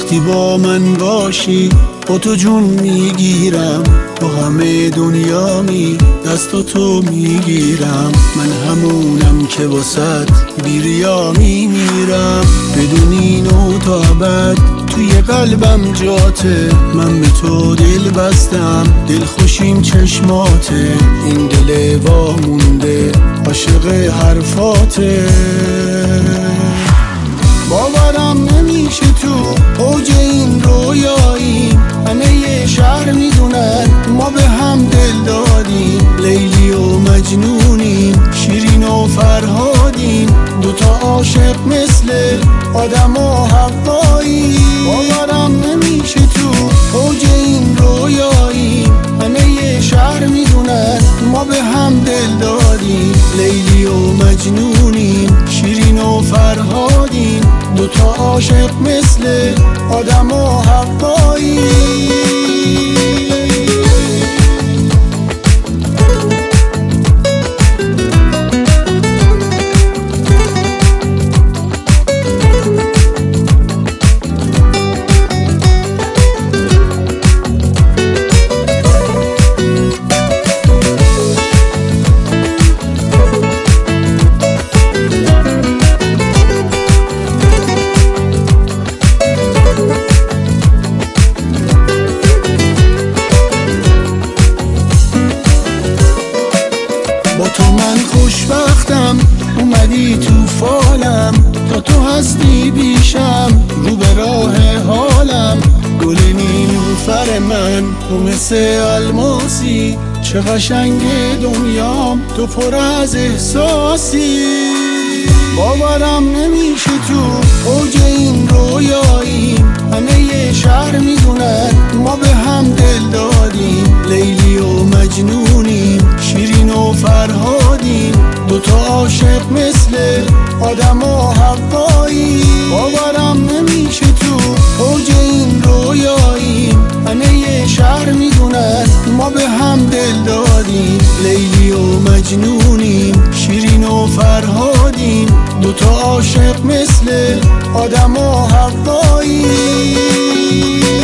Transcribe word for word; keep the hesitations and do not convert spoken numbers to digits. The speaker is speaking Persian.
وقتی با من باشی با تو جون میگیرم، با همه دنیامی دستاتو میگیرم. من همونم که واسد بیریا میمیرم، بدونی نو تا ابد توی قلبم جاته. من به تو دل بستم، دل خوشیم چشماته. این دل وامونده عاشق حرفاته. باورم نمیشه تو اوج این رویایی، همه یه شهر میدونن ما به هم دل دادیم. لیلی و مجنونیم، شیرین و فرهادیم، دوتا عاشق مثل آدم و حوایی. باورم نمیشه تو اوج این رویایی، همه یه شهر میدونن ما به هم دل دادیم. لیلی و مجنونیم، شیرین و فرهادیم، دوتا عاشق مثل آدم و حوایی. با تو من خوشبختم، اومدی تو فالم، تا تو هستی بیشم رو به راه حالم. گل نیلوفر من تو مثل الماسی، چه قشنگ دنیام تو پر از احساسی. باورم نمیشه تو اوج این رویایی، همه یه شهر میدونن ما به هم دل دادیم. لیلی و مجنونیم، شیرین و فرهادیم، دوتا عاشق مثل آدم و حوایی. باورم نمیشه تو اوج این رویایی، همه یه شهر میدونن ما به هم دل دادیم. لیلی و مجنونیم، شیرین و فرهادیم، دوتا عاشق مثل آدم و حوایی.